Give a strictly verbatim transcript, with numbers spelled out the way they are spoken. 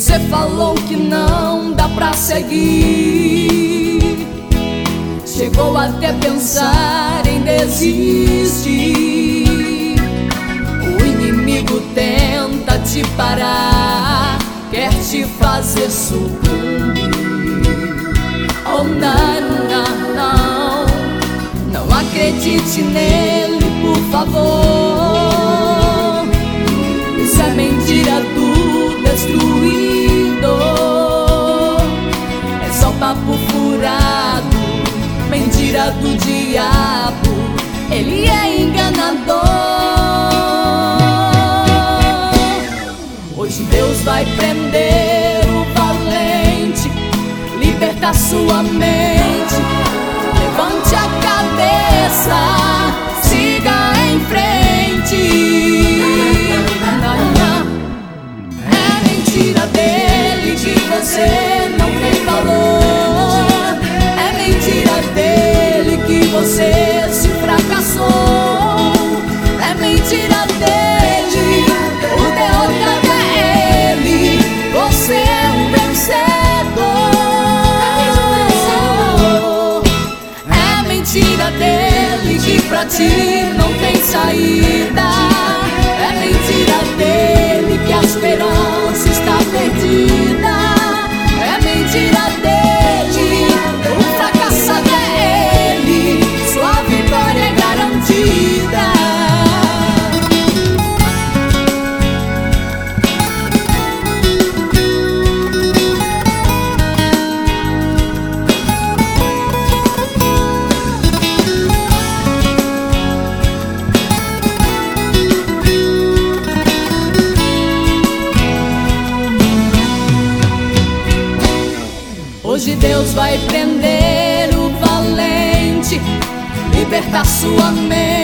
Você falou que não dá pra seguir, chegou até pensar em desistir. O inimigo tenta te parar, quer te fazer sucumbir. Oh, não, não, não, não acredite nele, por favor. Isso é mentira do destruído, é só papo furado, mentira do diabo, ele é enganador. Hoje Deus vai prender o valente, libertar sua mente. Levante a cabeça, siga em frente. É mentira dele que você não tem valor, é mentira dele que você se fracassou, é mentira dele, o derrotado é ele, você é um vencedor. É mentira dele que pra ti não tem saída, é mentira dele que a esperança está perdida, é mentira dele, o fracassado é ele, sua vitória é garantida. Hoje Deus vai prender o valente, libertar sua mente.